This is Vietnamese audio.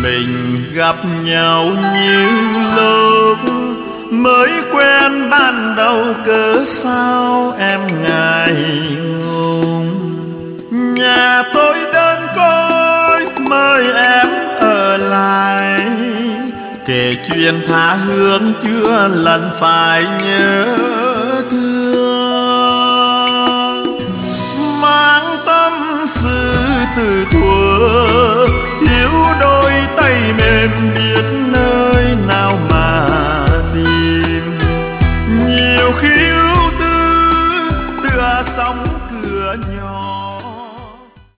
mình gặp nhau như lúc mới quen ban đầu, cớ sao em ngại ngùng. Nhà tôi đơn côi mời em ở lại, kể chuyện tha hương chưa lần phải nhớ thương. Mang tâm sự từ thuở, hiếu đôi tay mềm